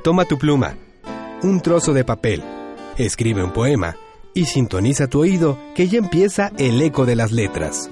Toma tu pluma, un trozo de papel, escribe un poema y sintoniza tu oído que ya empieza el eco de las letras.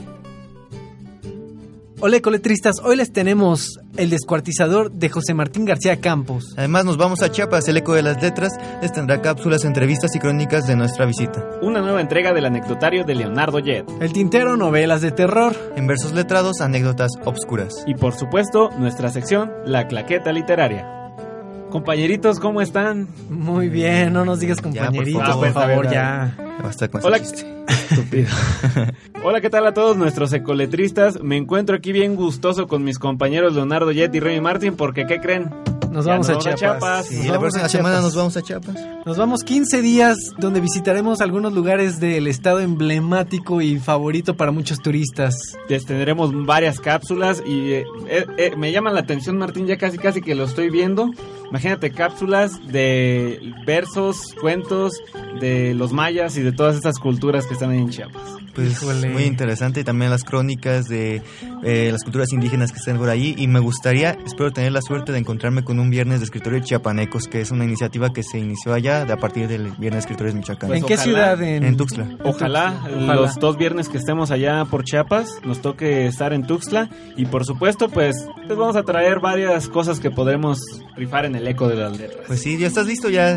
Hola ecoletristas, hoy les tenemos El descuartizador de José Martín García Campos. Además nos vamos a Chiapas, el eco de las letras les tendrá cápsulas, entrevistas y crónicas de nuestra visita. Una nueva entrega del anecdotario de Leonardo Jet. El tintero, novelas de terror. En versos letrados, anécdotas obscuras. Y por supuesto, nuestra sección, La Claqueta Literaria. Compañeritos, ¿cómo están? Muy bien, no nos digas compañeritos, Ya, por favor, ya. Basta con Hola, ese chiste. Estúpido. Hola, ¿qué tal a todos nuestros ecoletristas? Me encuentro aquí bien gustoso con mis compañeros Leonardo Jet y Remy Martin, porque ¿qué creen? Nos vamos a Chiapas. Sí, la próxima semana nos vamos a Chiapas. Nos vamos 15 días donde visitaremos algunos lugares del estado emblemático y favorito para muchos turistas. Les tendremos varias cápsulas y me llama la atención, Martín, ya casi que lo estoy viendo. Imagínate cápsulas de versos, cuentos de los mayas y de todas estas culturas que están ahí en Chiapas. Pues Híjole. muy interesante, y también las crónicas de las culturas indígenas que están por ahí. Y me gustaría, espero tener la suerte de encontrarme con un viernes de escritores chiapanecos, que es una iniciativa que se inició allá a partir del viernes de escritores Michoacán. ¿En qué ojalá, ciudad? En Tuxtla. Ojalá los 2 viernes que estemos allá por Chiapas nos toque estar en Tuxtla y por supuesto pues les vamos a traer varias cosas que podremos rifar en el eco de las letras. Pues sí, ya estás listo, ya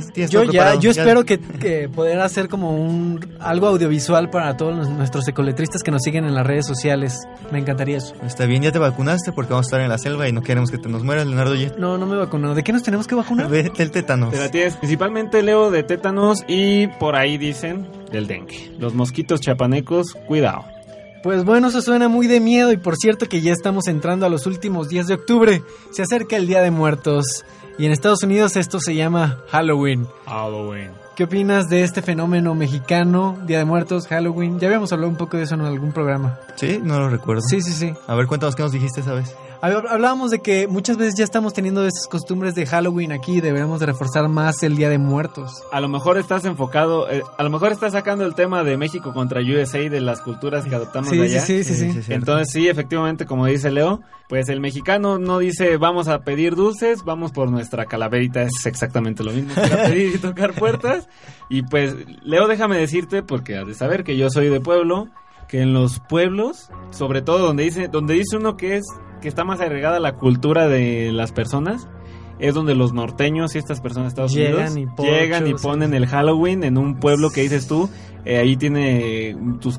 Yo espero que poder hacer como algo audiovisual para todos nuestros ecoletristas que nos siguen en las redes sociales. Me encantaría eso. Está bien, ya te vacunaste porque vamos a estar en la selva y no queremos que te nos mueras, Leonardo. No me vacunó. ¿De qué nos tenemos que vacunar? Del tétanos. Te la tienes principalmente, Leo, de tétanos y por ahí dicen del dengue. Los mosquitos chapanecos, cuidado. Pues bueno, eso suena muy de miedo y por cierto que ya estamos entrando a los últimos días de octubre. Se acerca el Día de Muertos y en Estados Unidos esto se llama Halloween. ¿Qué opinas de este fenómeno mexicano, Día de Muertos, Halloween? Ya habíamos hablado un poco de eso en algún programa. Sí, no lo recuerdo. Sí. A ver, cuéntanos qué nos dijiste esa vez. Hablábamos de que muchas veces ya estamos teniendo esas costumbres de Halloween aquí y deberíamos de reforzar más el Día de Muertos. A lo mejor estás enfocado, a lo mejor estás sacando el tema de México contra USA y de las culturas que adoptamos de allá. Sí. Entonces sí, efectivamente, como dice Leo, pues el mexicano no dice vamos a pedir dulces, vamos por nuestra calaverita, es exactamente lo mismo, para pedir y tocar puertas. Y pues Leo, déjame decirte, porque has de saber que yo soy de pueblo, que en los pueblos, sobre todo donde dice uno que está más agregada la cultura de las personas, es donde los norteños y estas personas de Estados Unidos llegan y ponen el Halloween en un pueblo que dices tú, ahí tiene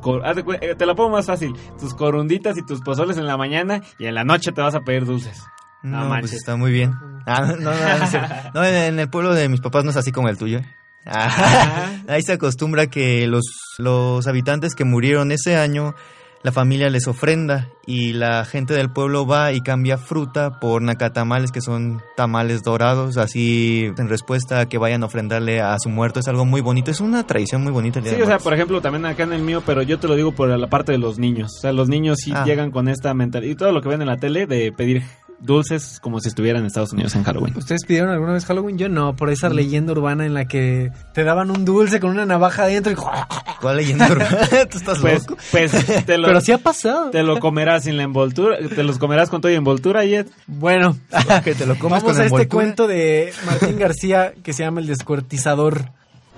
te la pongo más fácil, tus corunditas y tus pozoles en la mañana y en la noche te vas a pedir dulces. No, pues está muy bien. No, en el pueblo de mis papás no es así como el tuyo. Ahí se acostumbra que los habitantes que murieron ese año, la familia les ofrenda y la gente del pueblo va y cambia fruta por nacatamales, que son tamales dorados, así en respuesta a que vayan a ofrendarle a su muerto. Es algo muy bonito, es una tradición muy bonita. Sí, o sea, por ejemplo, también acá en el mío, pero yo te lo digo por la parte de los niños. O sea, los niños sí llegan con esta mentalidad y todo lo que ven en la tele de pedir dulces como si estuvieran en Estados Unidos en Halloween. ¿Ustedes pidieron alguna vez Halloween? Yo no, por esa leyenda urbana en la que te daban un dulce con una navaja adentro y... ¿Cuál leyenda urbana? ¿Tú estás loco? Pues pero sí ha pasado. Te lo comerás sin la envoltura, te los comerás con todo y envoltura, Jet. Bueno, que te lo comas vamos con a envoltura. este cuento de Martín García que se llama El descuartizador.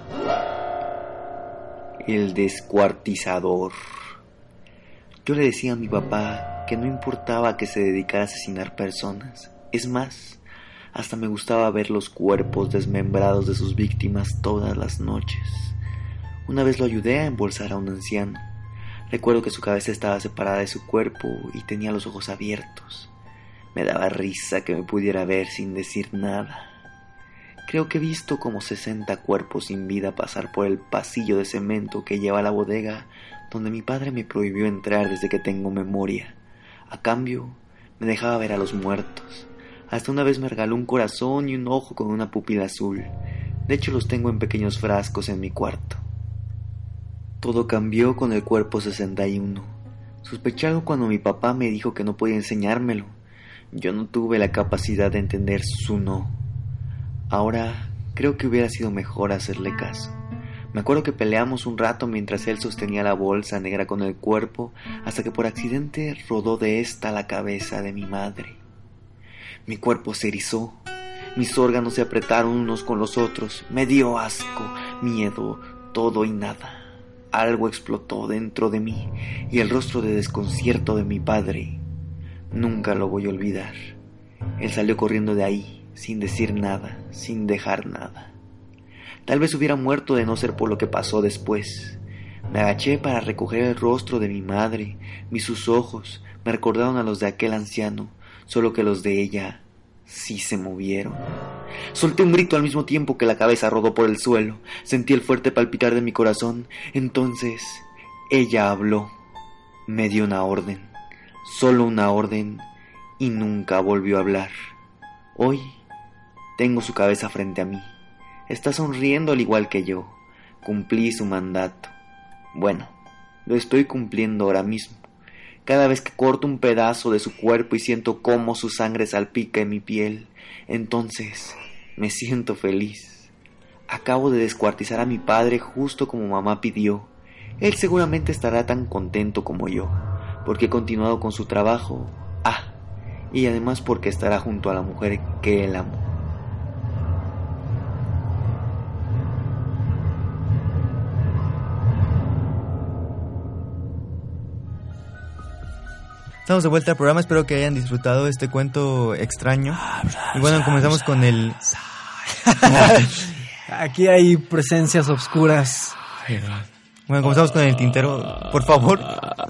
El descuartizador. Yo le decía a mi papá que no importaba que se dedicara a asesinar personas. Es más, hasta me gustaba ver los cuerpos desmembrados de sus víctimas todas las noches. Una vez lo ayudé a embolsar a un anciano. Recuerdo que su cabeza estaba separada de su cuerpo y tenía los ojos abiertos. Me daba risa que me pudiera ver sin decir nada. Creo que he visto como 60 cuerpos sin vida pasar por el pasillo de cemento que lleva a la bodega donde mi padre me prohibió entrar desde que tengo memoria. A cambio, me dejaba ver a los muertos. Hasta una vez me regaló un corazón y un ojo con una pupila azul. De hecho, los tengo en pequeños frascos en mi cuarto. Todo cambió con el cuerpo 61. Sospeché algo cuando mi papá me dijo que no podía enseñármelo. Yo no tuve la capacidad de entender su no. Ahora, creo que hubiera sido mejor hacerle caso. Me acuerdo que peleamos un rato mientras él sostenía la bolsa negra con el cuerpo, hasta que por accidente rodó de esta la cabeza de mi madre. Mi cuerpo se erizó. Mis órganos se apretaron unos con los otros. Me dio asco, miedo, todo y nada. Algo explotó dentro de mí y el rostro de desconcierto de mi padre nunca lo voy a olvidar. Él salió corriendo de ahí, sin decir nada, sin dejar nada. Tal vez hubiera muerto de no ser por lo que pasó después. Me agaché para recoger el rostro de mi madre. Sus ojos me recordaron a los de aquel anciano, solo que los de ella sí se movieron. Solté un grito al mismo tiempo que la cabeza rodó por el suelo. Sentí el fuerte palpitar de mi corazón. Entonces ella habló. Me dio una orden, solo una orden, y nunca volvió a hablar. Hoy tengo su cabeza frente a mí. Está sonriendo al igual que yo. Cumplí su mandato. Bueno, lo estoy cumpliendo ahora mismo. Cada vez que corto un pedazo de su cuerpo y siento cómo su sangre salpica en mi piel, entonces me siento feliz. Acabo de descuartizar a mi padre justo como mamá pidió. Él seguramente estará tan contento como yo, porque he continuado con su trabajo. Y además porque estará junto a la mujer que él amó. Estamos de vuelta al programa, espero que hayan disfrutado este cuento extraño. Y bueno, comenzamos con el... Aquí hay presencias obscuras. Bueno, comenzamos con el tintero. Por favor.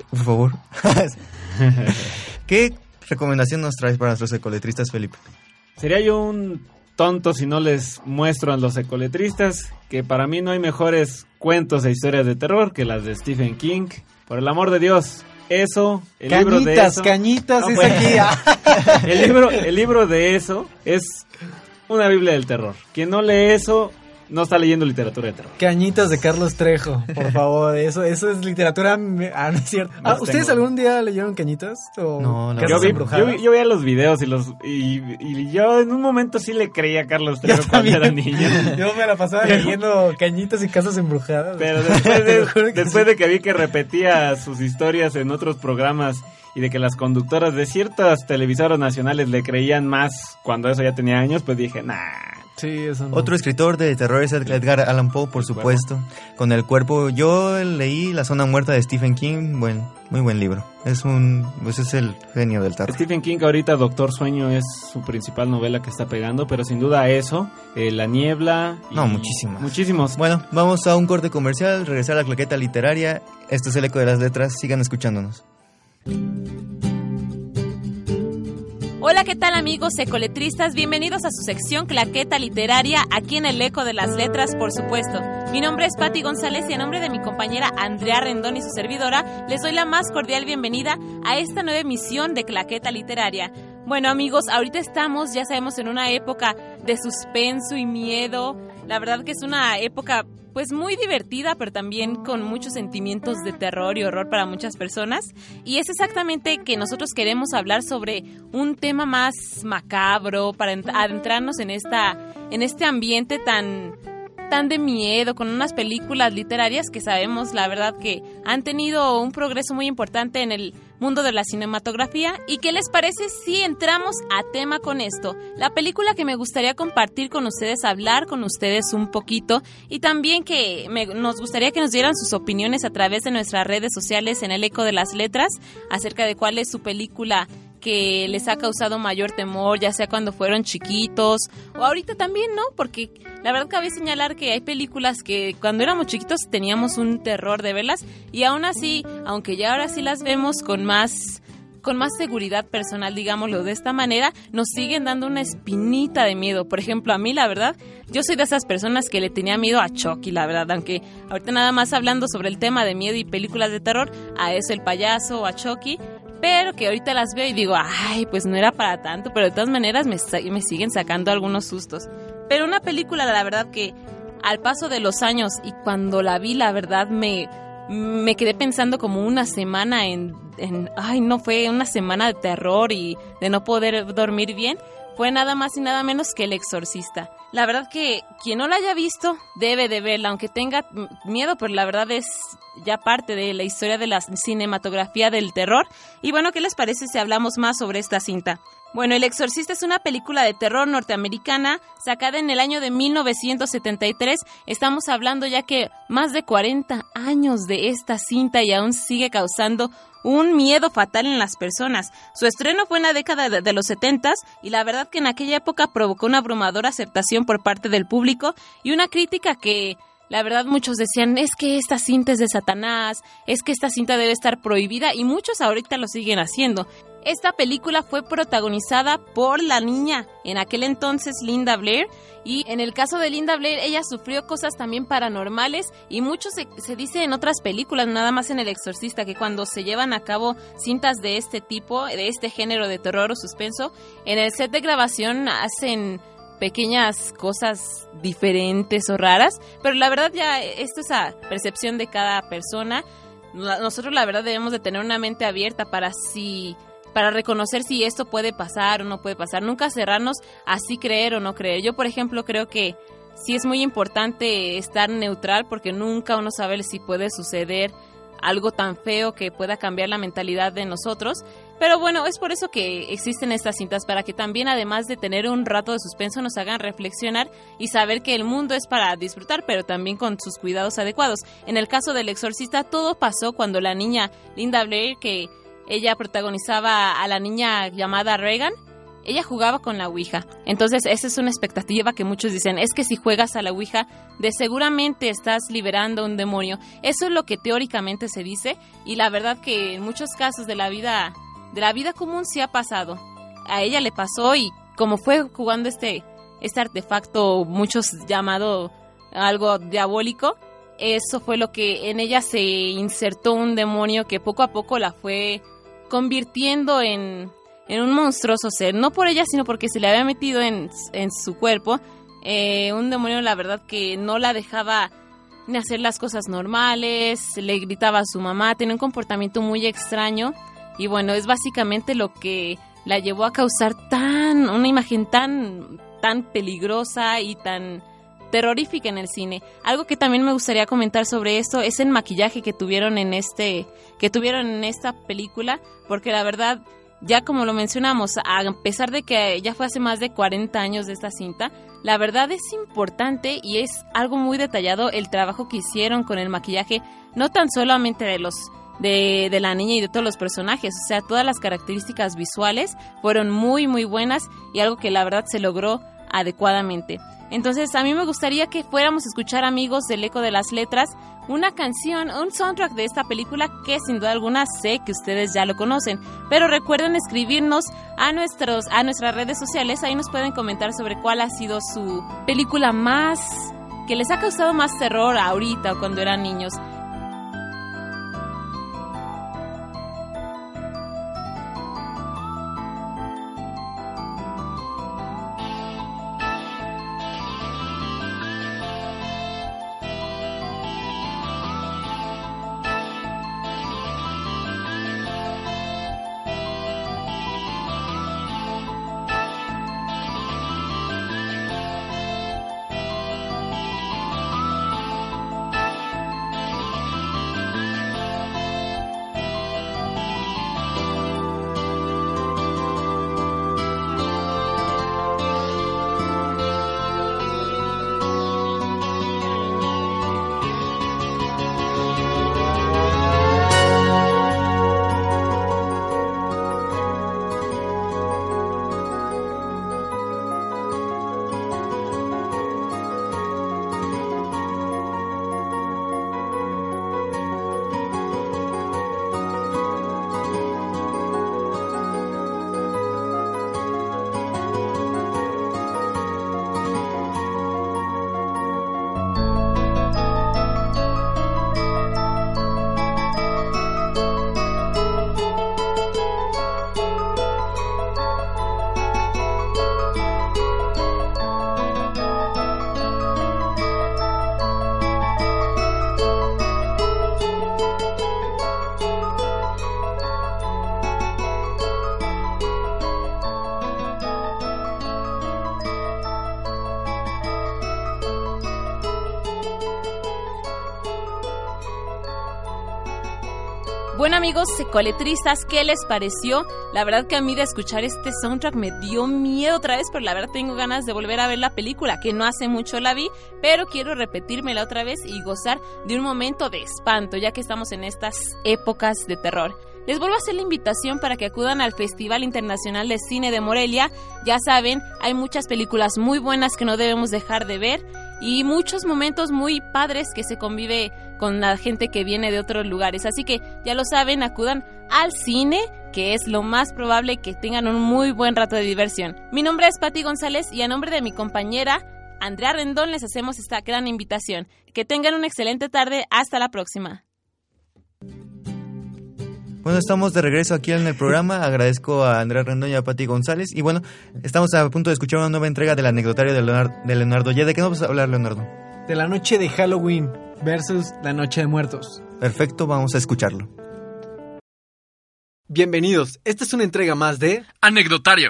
¿Qué recomendación nos traes para nuestros ecoletristas, Felipe? Sería yo un tonto si no les muestro a los ecoletristas que para mí no hay mejores cuentos e historias de terror que las de Stephen King. Por el amor de Dios, eso, el libro de eso... Cañitas, no, es pues, aquí. el libro de eso es una biblia del terror. Quien no lee eso no está leyendo literatura de terror. Cañitas de Carlos Trejo, por favor, eso es literatura... no es cierto. ¿Ustedes algún día leyeron Cañitas? ¿O no, la Casas Embrujadas? Yo veía los videos y yo en un momento sí le creía a Carlos Trejo cuando era niño. Yo me la pasaba leyendo Cañitas y Casas Embrujadas. Pero después de que vi que repetía sus historias en otros programas y de que las conductoras de ciertas televisoras nacionales le creían más cuando eso ya tenía años, pues dije, nah. Sí, eso no. Otro escritor de terror es Edgar Allan Poe, por supuesto. Con El cuerpo. Yo leí La zona muerta de Stephen King. Bueno, muy buen libro. Es el genio del terror. Stephen King ahorita Doctor Sueño es su principal novela que está pegando, pero sin duda eso, La niebla. Y muchísimos. Bueno, vamos a un corte comercial, regresar a la claqueta literaria. Esto es El Eco de las Letras. Sigan escuchándonos. Hola, ¿qué tal amigos ecoletristas? Bienvenidos a su sección Claqueta Literaria, aquí en el Eco de las Letras, por supuesto. Mi nombre es Patti González y a nombre de mi compañera Andrea Rendón y su servidora, les doy la más cordial bienvenida a esta nueva emisión de Claqueta Literaria. Bueno amigos, ahorita estamos, ya sabemos, en una época de suspenso y miedo. La verdad que es una época pues muy divertida, pero también con muchos sentimientos de terror y horror para muchas personas. Y es exactamente que nosotros queremos hablar sobre un tema más macabro para adentrarnos en este ambiente tan de miedo, con unas películas literarias que sabemos, la verdad, que han tenido un progreso muy importante en el mundo de la cinematografía. ¿Y qué les parece si entramos a tema con esto? La película que me gustaría compartir con ustedes, hablar con ustedes un poquito, y también que nos gustaría que nos dieran sus opiniones a través de nuestras redes sociales en el Eco de las Letras, acerca de cuál es su película que les ha causado mayor temor, ya sea cuando fueron chiquitos o ahorita también, ¿no? Porque la verdad cabe señalar que hay películas que cuando éramos chiquitos teníamos un terror de verlas, y aún así, aunque ya ahora sí las vemos con más seguridad personal, digámoslo de esta manera, nos siguen dando una espinita de miedo. Por ejemplo, a mí, la verdad, yo soy de esas personas que le tenía miedo a Chucky, la verdad, aunque ahorita nada más hablando sobre el tema de miedo y películas de terror, a eso, el payaso o a Chucky, pero que ahorita las veo y digo, ay, pues no era para tanto, pero de todas maneras me siguen sacando algunos sustos. Pero una película, la verdad, que al paso de los años y cuando la vi, la verdad, me quedé pensando como una semana fue una semana de terror y de no poder dormir bien, fue nada más y nada menos que El Exorcista. La verdad que quien no la haya visto debe de verla, aunque tenga miedo, pero la verdad es ya parte de la historia de la cinematografía del terror. Y bueno, ¿qué les parece si hablamos más sobre esta cinta? Bueno, El Exorcista es una película de terror norteamericana sacada en el año de 1973. Estamos hablando ya que más de 40 años de esta cinta y aún sigue causando un miedo fatal en las personas. Su estreno fue en la década de los 70s y la verdad que en aquella época provocó una abrumadora aceptación por parte del público y una crítica que la verdad muchos decían, es que esta cinta es de Satanás, es que esta cinta debe estar prohibida y muchos ahorita lo siguen haciendo. Esta película fue protagonizada por la niña, en aquel entonces Linda Blair, y en el caso de Linda Blair, ella sufrió cosas también paranormales y mucho se dice en otras películas, nada más en El Exorcista, que cuando se llevan a cabo cintas de este tipo, de este género de terror o suspenso, en el set de grabación hacen pequeñas cosas diferentes o raras, pero la verdad ya esto es a percepción de cada persona. Nosotros la verdad debemos de tener una mente abierta para reconocer si esto puede pasar o no puede pasar. Nunca cerrarnos a sí creer o no creer. Yo, por ejemplo, creo que sí es muy importante estar neutral porque nunca uno sabe si puede suceder algo tan feo que pueda cambiar la mentalidad de nosotros. Pero bueno, es por eso que existen estas cintas, para que también, además de tener un rato de suspenso, nos hagan reflexionar y saber que el mundo es para disfrutar, pero también con sus cuidados adecuados. En el caso del Exorcista, todo pasó cuando la niña Linda Blair, que ella protagonizaba a la niña llamada Regan, ella jugaba con la Ouija. Entonces esa es una expectativa que muchos dicen, es que si juegas a la Ouija, de seguramente estás liberando un demonio. Eso es lo que teóricamente se dice, y la verdad que en muchos casos de la vida común sí ha pasado. A ella le pasó, y como fue jugando este artefacto, muchos llamado algo diabólico, eso fue lo que en ella se insertó un demonio que poco a poco la fue convirtiendo en un monstruoso ser, no por ella, sino porque se le había metido en su cuerpo un demonio, la verdad, que no la dejaba ni hacer las cosas normales, le gritaba a su mamá, tenía un comportamiento muy extraño, y bueno, es básicamente lo que la llevó a causar una imagen tan peligrosa y tan terrorífica en el cine. Algo que también me gustaría comentar sobre esto es el maquillaje que tuvieron en esta película, porque la verdad, ya como lo mencionamos, a pesar de que ya fue hace más de 40 años de esta cinta, la verdad es importante y es algo muy detallado el trabajo que hicieron con el maquillaje, no tan solamente de la niña y de todos los personajes, o sea, todas las características visuales fueron muy muy buenas y algo que la verdad se logró adecuadamente. Entonces a mí me gustaría que fuéramos a escuchar, amigos del Eco de las Letras, una canción, un soundtrack de esta película que sin duda alguna sé que ustedes ya lo conocen, pero recuerden escribirnos a nuestras redes sociales, ahí nos pueden comentar sobre cuál ha sido su película que les ha causado más terror ahorita o cuando eran niños. Bueno, amigos secoletristas, ¿qué les pareció? La verdad que a mí de escuchar este soundtrack me dio miedo otra vez, pero la verdad tengo ganas de volver a ver la película, que no hace mucho la vi, pero quiero repetírmela otra vez y gozar de un momento de espanto, ya que estamos en estas épocas de terror. Les vuelvo a hacer la invitación para que acudan al Festival Internacional de Cine de Morelia. Ya saben, hay muchas películas muy buenas que no debemos dejar de ver y muchos momentos muy padres que se convive con la gente que viene de otros lugares. Así que ya lo saben, acudan al cine, que es lo más probable que tengan un muy buen rato de diversión. Mi nombre es Pati González y a nombre de mi compañera Andrea Rendón les hacemos esta gran invitación. Que tengan una excelente tarde. Hasta la próxima. Bueno, estamos de regreso aquí en el programa. Agradezco a Andrea Rendón y a Pati González. Y bueno, estamos a punto de escuchar una nueva entrega del anecdotario de Leonardo Ye. ¿De qué nos vas a hablar, Leonardo? De la noche de Halloween versus la noche de muertos. Perfecto, vamos a escucharlo. Bienvenidos, esta es una entrega más de Anecdotario.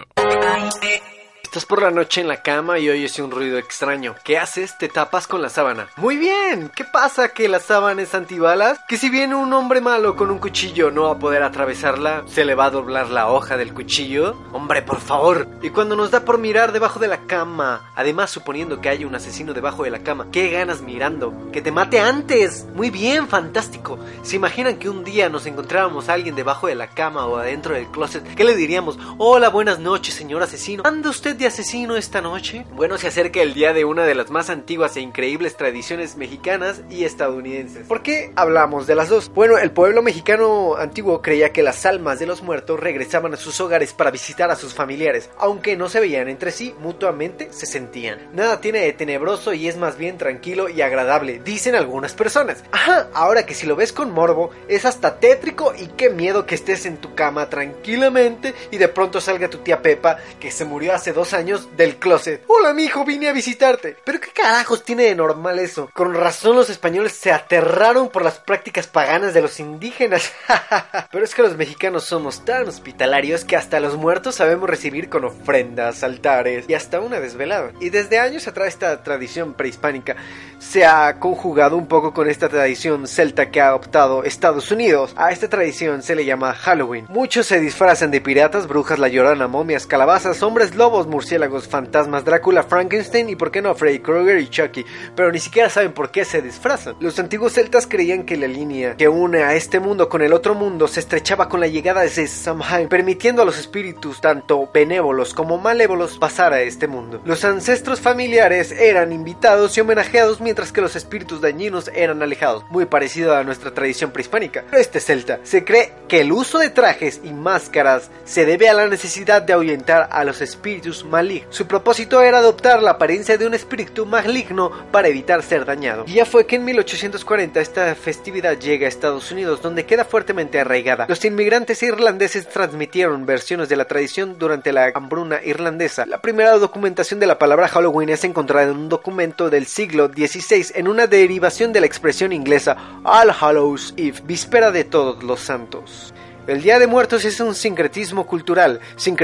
Estás por la noche en la cama y oyes un ruido extraño. ¿Qué haces? Te tapas con la sábana. Muy bien, ¿qué pasa? ¿Que la sábana es antibalas? ¿Que si viene un hombre malo con un cuchillo no va a poder atravesarla? ¿Se le va a doblar la hoja del cuchillo? Hombre, por favor. Y cuando nos da por mirar debajo de la cama, además suponiendo que haya un asesino debajo de la cama, ¿qué ganas mirando? ¡Que te mate antes! Muy bien, fantástico. ¿Se imaginan que un día nos encontráramos a alguien debajo de la cama o adentro del closet? ¿Qué le diríamos? Hola, buenas noches, señor asesino. ¿Anda usted de asesino esta noche? Bueno, se acerca el día de una de las más antiguas e increíbles tradiciones mexicanas y estadounidenses. ¿Por qué hablamos de las dos? Bueno, el pueblo mexicano antiguo creía que las almas de los muertos regresaban a sus hogares para visitar a sus familiares. Aunque no se veían entre sí, mutuamente se sentían. Nada tiene de tenebroso y es más bien tranquilo y agradable, dicen algunas personas. Ajá, ahora que si lo ves con morbo, es hasta tétrico y qué miedo que estés en tu cama tranquilamente y de pronto salga tu tía Pepa, que se murió hace 2 años, del closet. Hola, mijo, vine a visitarte. ¿Pero qué carajos tiene de normal eso? Con razón los españoles se aterraron por las prácticas paganas de los indígenas. Pero es que los mexicanos somos tan hospitalarios que hasta los muertos sabemos recibir con ofrendas, altares y hasta una desvelada. Y desde años atrás esta tradición prehispánica se ha conjugado un poco con esta tradición celta que ha adoptado Estados Unidos. A esta tradición se le llama Halloween. Muchos se disfrazan de piratas, brujas, la llorona, momias, calabazas, hombres lobos, murciélagos, fantasmas, Drácula, Frankenstein y por qué no Freddy Krueger y Chucky, pero ni siquiera saben por qué se disfrazan. Los antiguos celtas creían que la línea que une a este mundo con el otro mundo se estrechaba con la llegada de Samhain, permitiendo a los espíritus tanto benévolos como malévolos pasar a este mundo. Los ancestros familiares eran invitados y homenajeados mientras que los espíritus dañinos eran alejados, muy parecido a nuestra tradición prehispánica. Pero este celta se cree que el uso de trajes y máscaras se debe a la necesidad de ahuyentar a los espíritus malignos. Su propósito era adoptar la apariencia de un espíritu maligno para evitar ser dañado. Y ya fue que en 1840 esta festividad llega a Estados Unidos, donde queda fuertemente arraigada. Los inmigrantes irlandeses transmitieron versiones de la tradición durante la hambruna irlandesa. La primera documentación de la palabra Halloween es encontrada en un documento del siglo XVI en una derivación de la expresión inglesa All Hallows Eve, víspera de todos los santos. El Día de Muertos es un sincretismo cultural,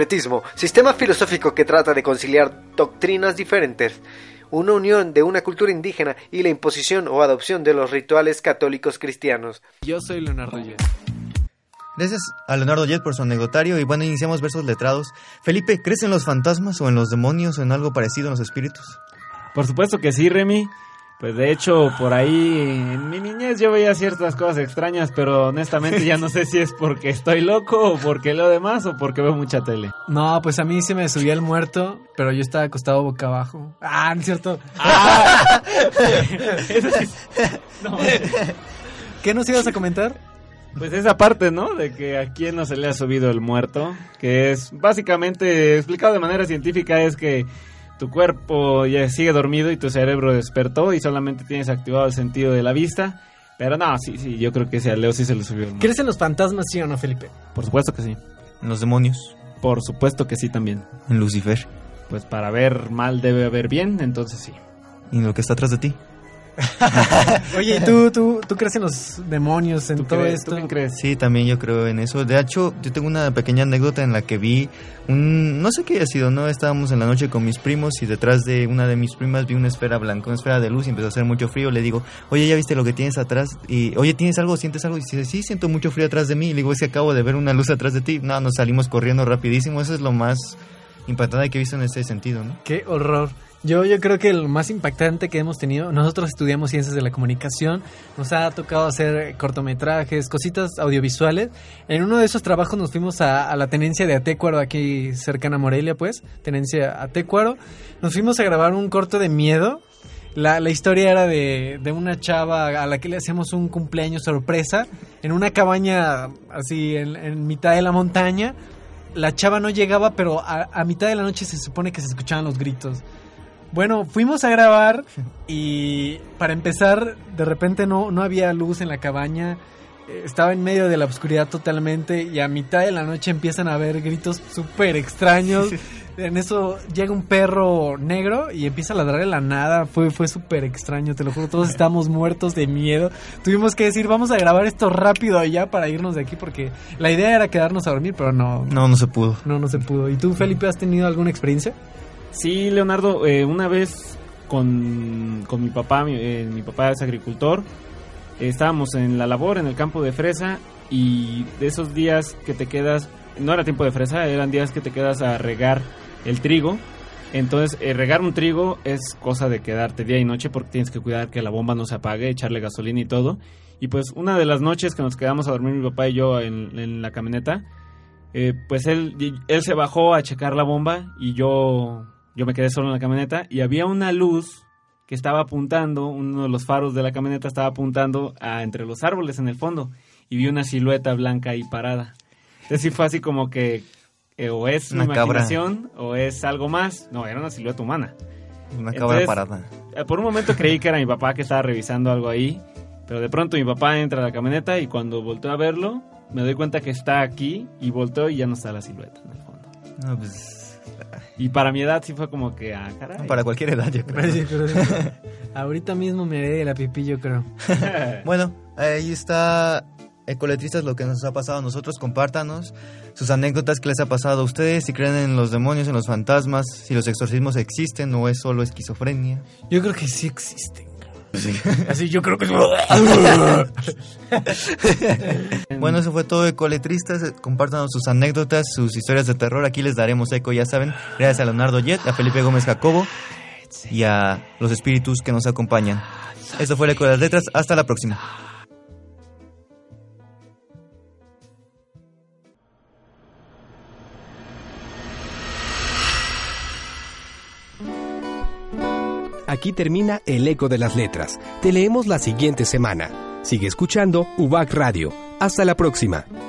sistema filosófico que trata de conciliar doctrinas diferentes, una unión de una cultura indígena y la imposición o adopción de los rituales católicos cristianos. Yo soy Leonardo Ye. Gracias a Leonardo Ye por su anecdotario y bueno, iniciamos versos letrados. Felipe, ¿crees en los fantasmas o en los demonios o en algo parecido en los espíritus? Por supuesto que sí, Remy. Pues de hecho, por ahí en mi niñez yo veía ciertas cosas extrañas, pero honestamente ya no sé si es porque estoy loco o porque leo de más o porque veo mucha tele. No, pues a mí se me subía el muerto, pero yo estaba acostado boca abajo. Ah, no es cierto. No. ¿Qué nos ibas a comentar? Pues esa parte, ¿no? De que a quién no se le ha subido el muerto, que es básicamente explicado de manera científica, es que tu cuerpo ya sigue dormido y tu cerebro despertó y solamente tienes activado el sentido de la vista. Pero no, sí, yo creo que a Leo sí se le subió el muerto. ¿Crees en los fantasmas, sí o no, Felipe? Por supuesto que sí. ¿En los demonios? Por supuesto que sí también. ¿En Lucifer? Pues para ver mal debe haber bien, entonces sí. ¿Y en lo que está atrás de ti? Oye, ¿y tú crees en los demonios, en todo esto? ¿Tú quién crees? Sí, también yo creo en eso. De hecho, yo tengo una pequeña anécdota en la que vi no sé qué haya sido, ¿no? Estábamos en la noche con mis primos y detrás de una de mis primas vi una esfera blanca, una esfera de luz y empezó a hacer mucho frío. Le digo, oye, ¿ya viste lo que tienes atrás? Y, oye, ¿tienes algo? ¿Sientes algo? Y dice, sí, siento mucho frío atrás de mí. Y le digo, es que acabo de ver una luz atrás de ti. No, nos salimos corriendo rapidísimo. Eso es lo más impactante que he visto en ese sentido, ¿no? ¡Qué horror! Yo creo que lo más impactante que hemos tenido, nosotros estudiamos ciencias de la comunicación, nos ha tocado hacer cortometrajes, cositas audiovisuales. En uno de esos trabajos nos fuimos a la tenencia de Atécuaro, aquí cercana a Morelia, pues, tenencia Atécuaro. Nos fuimos a grabar un corto de miedo. La historia era de una chava a la que le hacemos un cumpleaños sorpresa en una cabaña así en mitad de la montaña. La chava no llegaba, pero a mitad de la noche se supone que se escuchaban los gritos. Bueno, fuimos a grabar y para empezar, de repente no había luz en la cabaña, estaba en medio de la oscuridad totalmente y a mitad de la noche empiezan a haber gritos súper extraños. En eso llega un perro negro y empieza a ladrar de la nada. Fue súper extraño, te lo juro. Todos estábamos muertos de miedo. Tuvimos que decir, vamos a grabar esto rápido allá para irnos de aquí porque la idea era quedarnos a dormir, pero no. No se pudo. No se pudo. ¿Y tú, Felipe, has tenido alguna experiencia? Sí, Leonardo, una vez con mi papá, mi papá es agricultor, estábamos en la labor en el campo de fresa y de esos días que te quedas, no era tiempo de fresa, eran días que te quedas a regar el trigo. Entonces, regar un trigo es cosa de quedarte día y noche porque tienes que cuidar que la bomba no se apague, echarle gasolina y todo. Y pues una de las noches que nos quedamos a dormir mi papá y yo en la camioneta, pues él se bajó a checar la bomba y yo me quedé solo en la camioneta y había una luz que estaba apuntando, uno de los faros de la camioneta estaba apuntando entre los árboles en el fondo y vi una silueta blanca ahí parada. Entonces sí fue así como que o es una imaginación cabra. O es algo más. No, era una silueta humana. Una cabra parada. Por un momento creí que era mi papá que estaba revisando algo ahí, pero de pronto mi papá entra a la camioneta y cuando volteo a verlo me doy cuenta que está aquí y volteo y ya no está la silueta en el fondo. No, pues... Y para mi edad sí fue como que, caray. No, para cualquier edad, yo creo. Sí, pero ahorita mismo me haré de la pipí, yo creo. Bueno, ahí está, ecoletristas, lo que nos ha pasado a nosotros. Compártanos sus anécdotas, qué les ha pasado a ustedes, si creen en los demonios, en los fantasmas, si los exorcismos existen o es solo esquizofrenia. Yo creo que sí existen. Sí. Así yo creo que... Bueno, eso fue todo, ecoletristas. Compártanos sus anécdotas, sus historias de terror. Aquí les daremos eco, ya saben. Gracias a Leonardo Jet, a Felipe Gómez Jacobo y a los espíritus que nos acompañan. Esto fue el Eco de las Letras. Hasta la próxima. Aquí termina el Eco de las Letras. Te leemos la siguiente semana. Sigue escuchando UBAC Radio. Hasta la próxima.